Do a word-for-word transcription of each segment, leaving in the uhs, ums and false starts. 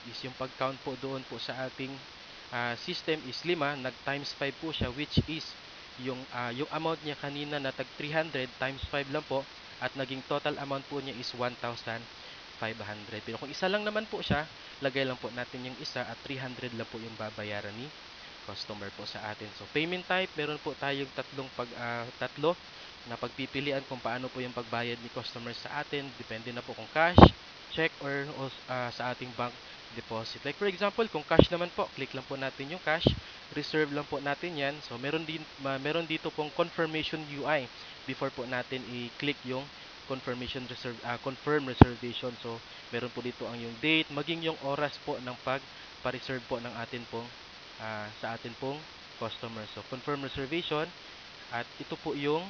is yung pag-count po doon po sa ating ah, system is lima, nag times five po siya, which is yung ah, yung amount niya kanina na tag three hundred times five lang po, at naging total amount po niya is one thousand five hundred. Pero kung isa lang naman po siya, lagay lang po natin yung isa at three hundred lang po yung babayaran ni customer po sa atin. So payment type, meron po tayong tatlong pag ah, tatlo na pagpipilian kung paano po yung pagbayad ni customer sa atin. Depende na po kung cash, check, or ah, sa ating bank deposit. Like for example, kung cash naman po, click lang po natin yung cash, reserve lang po natin yan. So meron din ma, meron dito pong confirmation U I before po natin i-click yung confirmation reserve ah, confirm reservation. So meron po dito ang yung date, maging yung oras po ng pag-pa-reserve po ng atin pong ah, sa atin pong customer. So confirm reservation, at ito po yung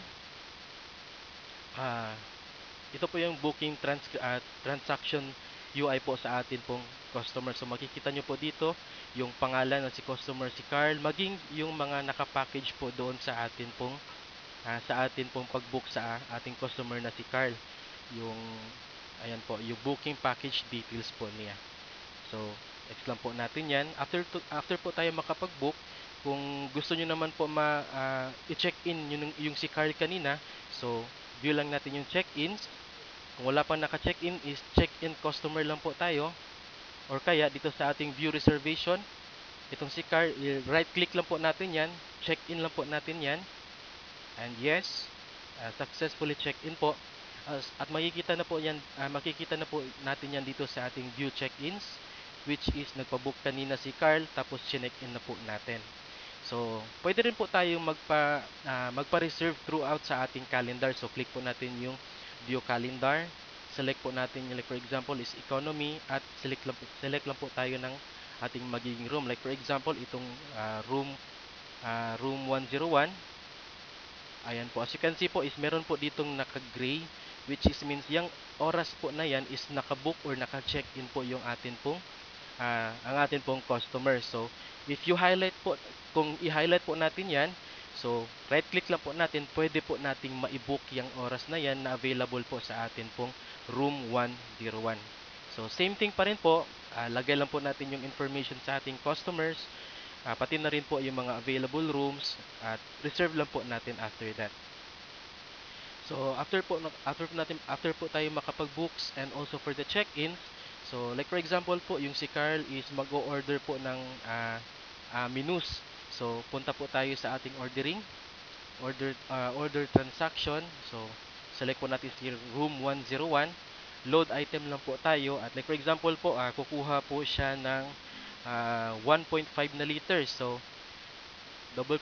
ah, ito po yung booking trans ah, transaction U I po sa atin pong customer. So makikita nyo po dito yung pangalan ng si customer, si Carl, maging yung mga nakapackage po doon sa atin pong ah, sa atin pong pag-book sa ating customer na si Carl. Yung ayan po, yung booking package details po niya. So next lang po natin 'yan. After to, after po tayo makapag-book, kung gusto niyo naman po ma ah, i-check-in yung, yung si Carl kanina, so view lang natin yung check-ins. Kung wala pang naka-check-in is check-in customer lang po tayo, or kaya dito sa ating view reservation, itong si Carl, right click lang po natin 'yan, check-in lang po natin 'yan. And yes, uh, successfully check-in po. As, at makikita na po 'yan, ah, makikita na po natin 'yan dito sa ating view check-ins, which is nagpa-book kanina si Carl, tapos chinek-in na po natin. So, pwede rin po tayong magpa ah, magpa-reserve throughout sa ating calendar. So, click po natin yung view calendar. Select po natin yung, like for example is economy, at select lang po, select lang po tayo ng ating magiging room. Like for example, itong ah, room ah, room one oh one. Ayan po. As you can see po is meron po ditong naka-gray, which is means yung oras po na yan is naka-book or naka-check-in po yung atin pong ah, ang atin pong customer. So, if you highlight po, kung i-highlight po natin yan, so right click lang po natin, pwede po nating ma-book yung oras na yan na available po sa atin pong room one oh one. So, same thing pa rin po, ah, lagay lang po natin yung information sa ating customers, ah, pati na rin po yung mga available rooms, at reserve lang po natin after that. So after po na- after po natin after po tayo makapag-books and also for the check-ins. So like for example po, yung si Carl is mag-o-order po ng ah, ah, menus. So punta po tayo sa ating ordering, order ah, order transaction. So select po natin si room one oh one. Load item lang po tayo, at like for example po, ah, kukuha po siya ng ah, one point five na liters. So double